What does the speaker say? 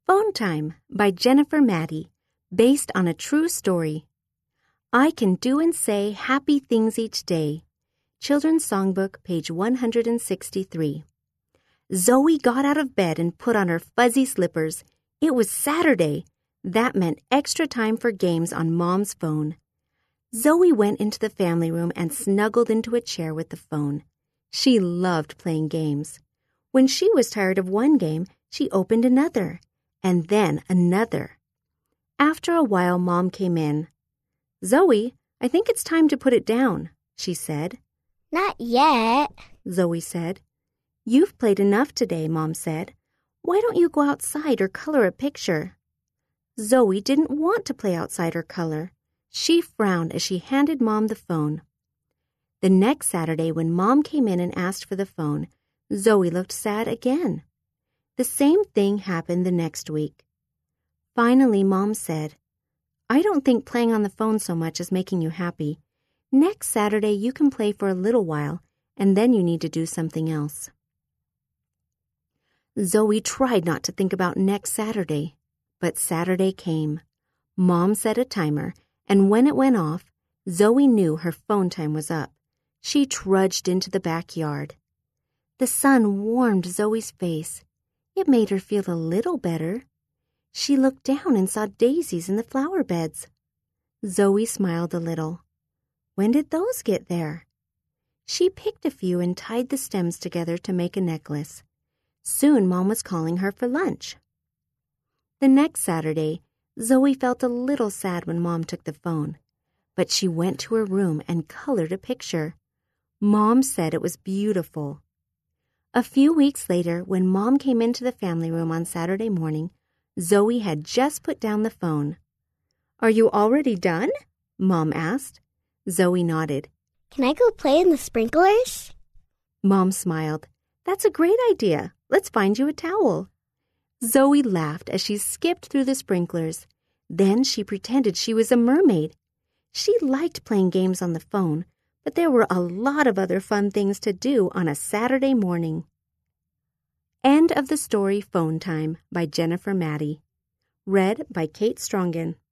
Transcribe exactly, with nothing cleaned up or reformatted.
Phone Time by Jennifer Maddie, based on a true story. I can do and say happy things each day. Children's Songbook, page one hundred sixty-three. Zoe got out of bed and put on her fuzzy slippers. It was Saturday. That meant extra time for games on Mom's phone. Zoe went into the family room and snuggled into a chair with the phone. She loved playing games. When she was tired of one game, she opened another, and then another. After a while, Mom came in. "Zoe, I think it's time to put it down," she said. "Not yet," Zoe said. "You've played enough today," Mom said. "Why don't you go outside or color a picture?" Zoe didn't want to play outside or color. She frowned as she handed Mom the phone. The next Saturday, when Mom came in and asked for the phone, Zoe looked sad again. The same thing happened the next week. Finally, Mom said, "I don't think playing on the phone so much is making you happy. Next Saturday, you can play for a little while, and then you need to do something else." Zoe tried not to think about next Saturday, but Saturday came. Mom set a timer, and when it went off, Zoe knew her phone time was up. She trudged into the backyard. The sun warmed Zoe's face. It made her feel a little better. She looked down and saw daisies in the flower beds. Zoe smiled a little. When did those get there? She picked a few and tied the stems together to make a necklace. Soon Mom was calling her for lunch. The next Saturday, Zoe felt a little sad when Mom took the phone, but she went to her room and colored a picture. Mom said it was beautiful. A few weeks later, when Mom came into the family room on Saturday morning, Zoe had just put down the phone. "Are you already done?" Mom asked. Zoe nodded. "Can I go play in the sprinklers?" Mom smiled. "That's a great idea. Let's find you a towel." Zoe laughed as she skipped through the sprinklers. Then she pretended she was a mermaid. She liked playing games on the phone, but there were a lot of other fun things to do on a Saturday morning. End of the story Phone Time by Jennifer Maddie. Read by Kate Strongen.